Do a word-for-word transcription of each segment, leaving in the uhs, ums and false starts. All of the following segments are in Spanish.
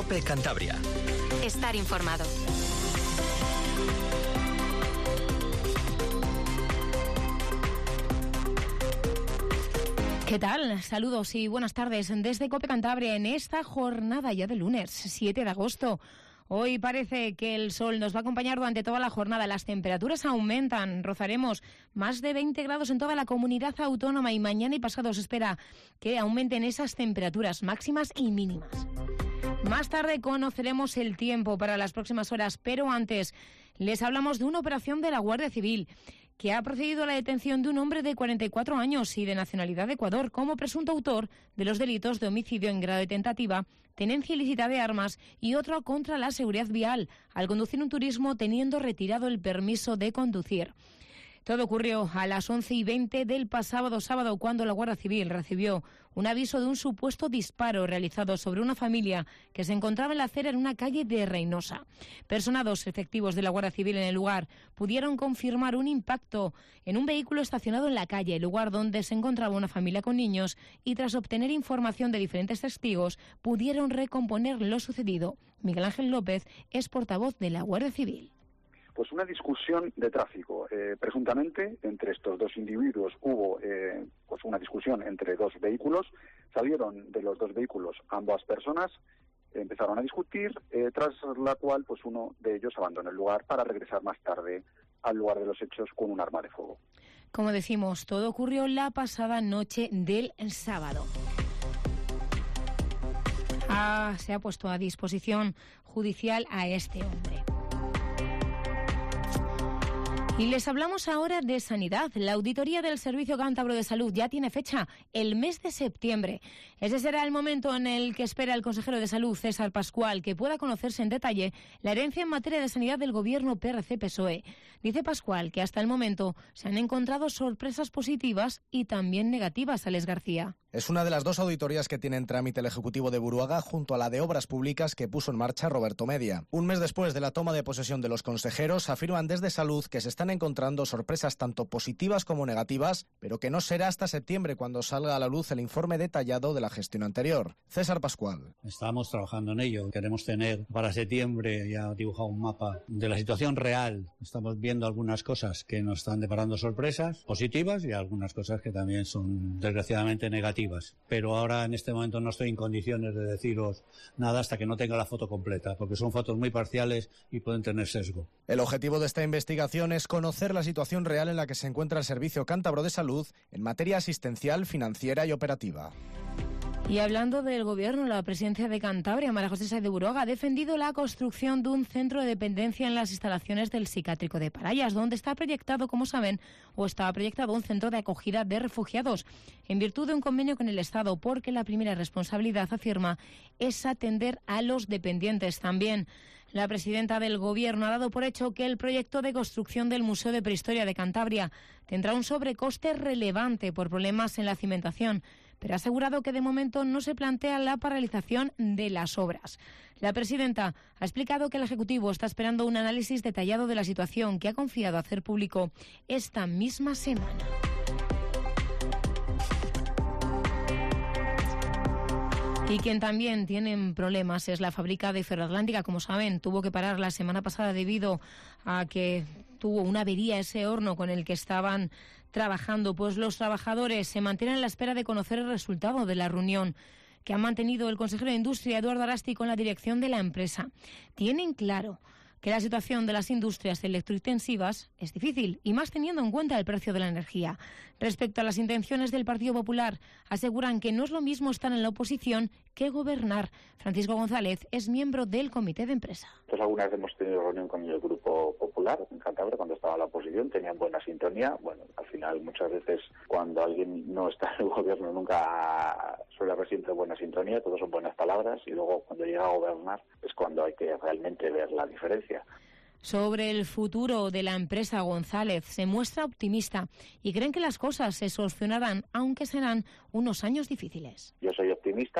COPE Cantabria. Estar informado. ¿Qué tal? Saludos y buenas tardes desde COPE Cantabria en esta jornada ya de lunes, siete de agosto. Hoy parece que el sol nos va a acompañar durante toda la jornada. Las temperaturas aumentan, rozaremos más de veinte grados en toda la comunidad autónoma y mañana y pasado se espera que aumenten esas temperaturas máximas y mínimas. Más tarde conoceremos el tiempo para las próximas horas, pero antes les hablamos de una operación de la Guardia Civil que ha procedido a la detención de un hombre de cuarenta y cuatro años y de nacionalidad de Ecuador como presunto autor de los delitos de homicidio en grado de tentativa, tenencia ilícita de armas y otro contra la seguridad vial, al conducir un turismo teniendo retirado el permiso de conducir. Todo ocurrió a las once y veinte del pasado sábado, cuando la Guardia Civil recibió un aviso de un supuesto disparo realizado sobre una familia que se encontraba en la acera en una calle de Reynosa. Personados efectivos de la Guardia Civil en el lugar pudieron confirmar un impacto en un vehículo estacionado en la calle, lugar donde se encontraba una familia con niños, y tras obtener información de diferentes testigos pudieron recomponer lo sucedido. Miguel Ángel López es portavoz de la Guardia Civil. Pues una discusión de tráfico. Eh, presuntamente, entre estos dos individuos hubo eh, pues una discusión entre dos vehículos. Salieron de los dos vehículos ambas personas, empezaron a discutir, eh, tras la cual pues uno de ellos abandonó el lugar para regresar más tarde al lugar de los hechos con un arma de fuego. Como decimos, todo ocurrió la pasada noche del sábado. Ah, se ha puesto a disposición judicial a este hombre. Y les hablamos ahora de sanidad. La auditoría del Servicio Cántabro de Salud ya tiene fecha, el mes de septiembre. Ese será el momento en el que espera el consejero de Salud, César Pascual, que pueda conocerse en detalle la herencia en materia de sanidad del gobierno P R C P S O E. Dice Pascual que hasta el momento se han encontrado sorpresas positivas y también negativas. Alex García. Es una de las dos auditorías que tiene en trámite el Ejecutivo de Buruaga junto a la de Obras Públicas que puso en marcha Roberto Media. Un mes después de la toma de posesión de los consejeros, afirman desde Salud que se están encontrando sorpresas tanto positivas como negativas, pero que no será hasta septiembre cuando salga a la luz el informe detallado de la gestión anterior. César Pascual. Estamos trabajando en ello. Queremos tener para septiembre ya dibujado un mapa de la situación real. Estamos viendo algunas cosas que nos están deparando sorpresas positivas y algunas cosas que también son desgraciadamente negativas. Pero ahora en este momento no estoy en condiciones de deciros nada hasta que no tenga la foto completa, porque son fotos muy parciales y pueden tener sesgo. El objetivo de esta investigación es conocer la situación real en la que se encuentra el Servicio Cántabro de Salud en materia asistencial, financiera y operativa. Y hablando del Gobierno, la presidencia de Cantabria, María José Sáez de Buruaga, ha defendido la construcción de un centro de dependencia en las instalaciones del psiquiátrico de Parayas, donde está proyectado, como saben, o estaba proyectado un centro de acogida de refugiados, en virtud de un convenio con el Estado, porque la primera responsabilidad, afirma, es atender a los dependientes también. La presidenta del Gobierno ha dado por hecho que el proyecto de construcción del Museo de Prehistoria de Cantabria tendrá un sobrecoste relevante por problemas en la cimentación, pero ha asegurado que de momento no se plantea la paralización de las obras. La presidenta ha explicado que el Ejecutivo está esperando un análisis detallado de la situación que ha confiado hacer público esta misma semana. Y quien también tiene problemas es la fábrica de Ferroatlántica. Como saben, tuvo que parar la semana pasada debido a que tuvo una avería ese horno con el que estaban trabajando. Pues los trabajadores se mantienen a la espera de conocer el resultado de la reunión que ha mantenido el consejero de Industria, Eduardo Arasti, con la dirección de la empresa. Tienen claro que la situación de las industrias electrointensivas es difícil, y más teniendo en cuenta el precio de la energía. Respecto a las intenciones del Partido Popular, aseguran que no es lo mismo estar en la oposición que gobernar. Francisco González es miembro del comité de empresa. Pues algunas hemos tenido reunión con el Grupo Popular en Cantabria cuando estaba en la oposición, tenían buena sintonía. Bueno, al final muchas veces cuando alguien no está en el gobierno nunca suele haber siempre buena sintonía, todo son buenas palabras, y luego cuando llega a gobernar es cuando hay que realmente ver la diferencia. Sobre el futuro de la empresa, González se muestra optimista y creen que las cosas se solucionarán, aunque serán unos años difíciles. Yo soy optimista, el futuro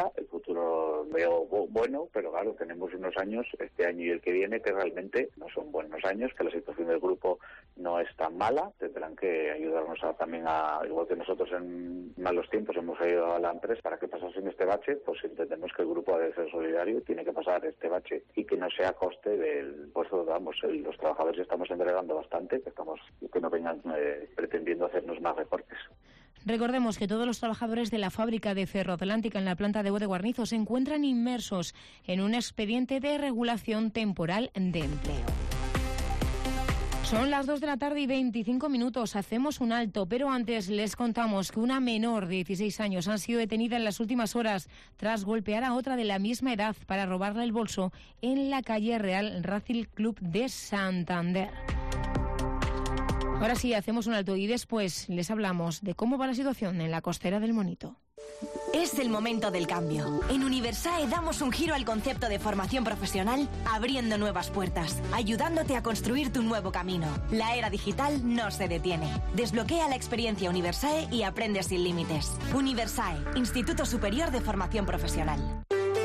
futuro veo bueno, pero claro, tenemos unos años, este año y el que viene, que realmente no son buenos años, que la situación del grupo no es tan mala, tendrán que ayudarnos a, también a, igual que nosotros en malos tiempos hemos ayudado a la empresa para que pasasen este bache, pues entendemos que el grupo ha de ser solidario, tiene que pasar este bache y que no sea a coste del, pues vamos, el, los trabajadores estamos entregando bastante, que estamos que no vengan eh, pretendiendo hacernos más recortes. Recordemos que todos los trabajadores de la fábrica de Ferroatlántica en la planta de Guarnizo se encuentran inmersos en un expediente de regulación temporal de empleo. Son las dos de la tarde y veinticinco minutos. Hacemos un alto, pero antes les contamos que una menor de dieciséis años ha sido detenida en las últimas horas tras golpear a otra de la misma edad para robarle el bolso en la calle Real Racing Club de Santander. Ahora sí, hacemos un alto y después les hablamos de cómo va la situación en la costera del Monito. Es el momento del cambio. En Universae damos un giro al concepto de formación profesional, abriendo nuevas puertas, ayudándote a construir tu nuevo camino. La era digital no se detiene. Desbloquea la experiencia Universae y aprende sin límites. Universae, Instituto Superior de Formación Profesional.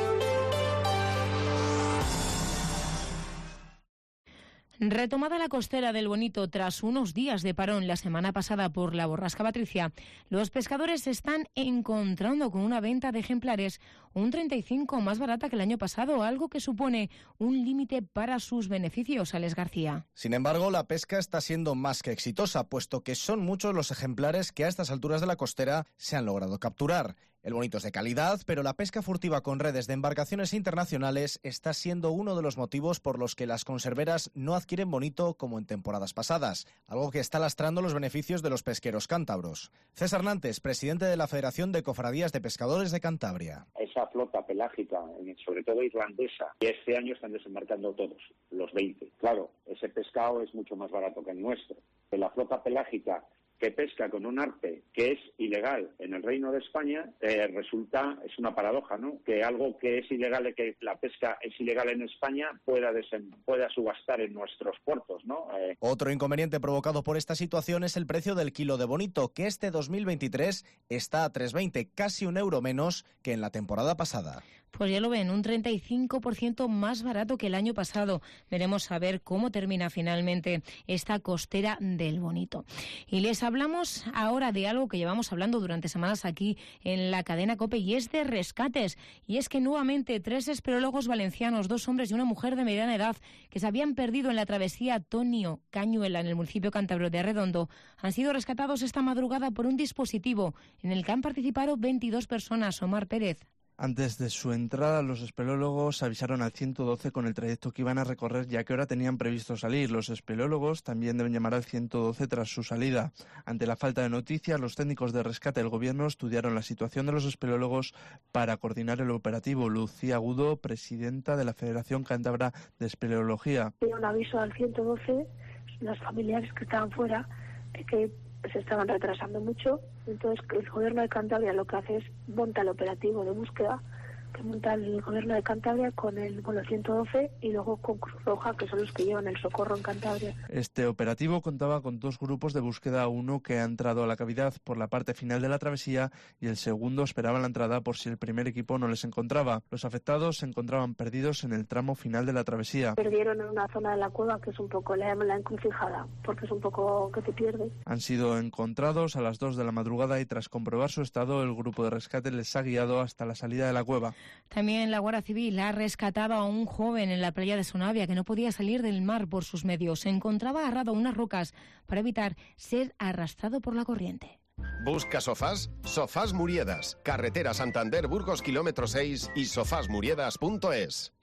Retomada la costera del Bonito tras unos días de parón la semana pasada por la borrasca Patricia, los pescadores se están encontrando con una venta de ejemplares un treinta y cinco por ciento más barata que el año pasado, algo que supone un límite para sus beneficios. Alex García. Sin embargo, la pesca está siendo más que exitosa, puesto que son muchos los ejemplares que a estas alturas de la costera se han logrado capturar. El bonito es de calidad, pero la pesca furtiva con redes de embarcaciones internacionales está siendo uno de los motivos por los que las conserveras no adquieren bonito como en temporadas pasadas, algo que está lastrando los beneficios de los pesqueros cántabros. César Nantes, presidente de la Federación de Cofradías de Pescadores de Cantabria. Esa flota pelágica, sobre todo irlandesa, y este año están desembarcando todos, los veinte. Claro, ese pescado es mucho más barato que el nuestro. De la flota pelágica que pesca con un arpe que es ilegal en el Reino de España, eh, resulta, es una paradoja, ¿no?, que algo que es ilegal, que la pesca es ilegal en España, pueda, desen, pueda subastar en nuestros puertos, ¿no? Eh. Otro inconveniente provocado por esta situación es el precio del kilo de bonito, que este dos mil veintitrés está a tres veinte, casi un euro menos que en la temporada pasada. Pues ya lo ven, un treinta y cinco por ciento más barato que el año pasado. Veremos a ver cómo termina finalmente esta costera del Bonito. Y les hablamos ahora de algo que llevamos hablando durante semanas aquí en la cadena COPE, y es de rescates. Y es que nuevamente tres espeleólogos valencianos, dos hombres y una mujer de mediana edad, que se habían perdido en la travesía Tonio Cañuela en el municipio cántabro de Arredondo, han sido rescatados esta madrugada por un dispositivo en el que han participado veintidós personas. Omar Pérez. Antes de su entrada, los espeleólogos avisaron al ciento doce con el trayecto que iban a recorrer y a qué hora tenían previsto salir. Los espeleólogos también deben llamar al ciento doce tras su salida. Ante la falta de noticias, los técnicos de rescate del Gobierno estudiaron la situación de los espeleólogos para coordinar el operativo. Lucía Agudo, presidenta de la Federación Cántabra de Espeleología. Un aviso al ciento doce, los familiares que estaban fuera, que se estaban retrasando mucho. Entonces el Gobierno de Cantabria lo que hace es monta el operativo de búsqueda, que monta el Gobierno de Cantabria con el con el ciento doce y luego con Cruz Roja, que son los que llevan el socorro en Cantabria. Este operativo contaba con dos grupos de búsqueda, uno que ha entrado a la cavidad por la parte final de la travesía y el segundo esperaba la entrada por si el primer equipo no les encontraba. Los afectados se encontraban perdidos en el tramo final de la travesía. Perdieron en una zona de la cueva que es un poco la, la encrucijada, porque es un poco que te pierdes. Han sido encontrados a las dos de la madrugada y tras comprobar su estado, el grupo de rescate les ha guiado hasta la salida de la cueva. También la Guardia Civil ha rescatado a un joven en la playa de Sonavia que no podía salir del mar por sus medios. Se encontraba agarrado a unas rocas para evitar ser arrastrado por la corriente. ¿Busca sofás? Sofás Muriedas. Carretera Santander, Burgos, kilómetro seis y sofás muriedas punto es.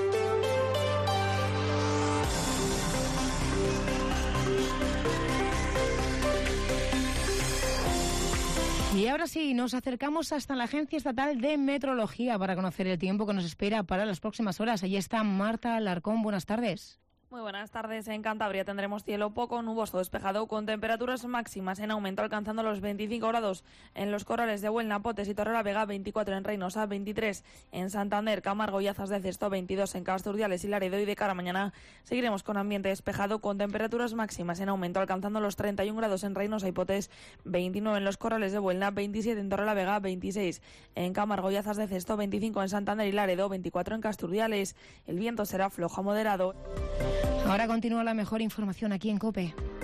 Y ahora sí, nos acercamos hasta la Agencia Estatal de Meteorología para conocer el tiempo que nos espera para las próximas horas. Allí está Marta Alarcón. Buenas tardes. Muy buenas tardes. En Cantabria tendremos cielo poco nuboso despejado con temperaturas máximas en aumento alcanzando los veinticinco grados en los Corrales de Huelna, Potes y Torrelavega, veinticuatro en Reynosa, veintitrés en Santander, Camargo y Azas de Cesto, veintidós en Casturdiales y Laredo, y de cara a mañana seguiremos con ambiente despejado con temperaturas máximas en aumento alcanzando los treinta y un grados en Reynosa y Potes, veintinueve en los Corrales de Huelna, veintisiete en Torrelavega, veintiséis en Camargo y Azas de Cesto, veinticinco en Santander y Laredo, veinticuatro en Casturdiales. El viento será flojo a moderado. Ahora continúa la mejor información aquí en COPE.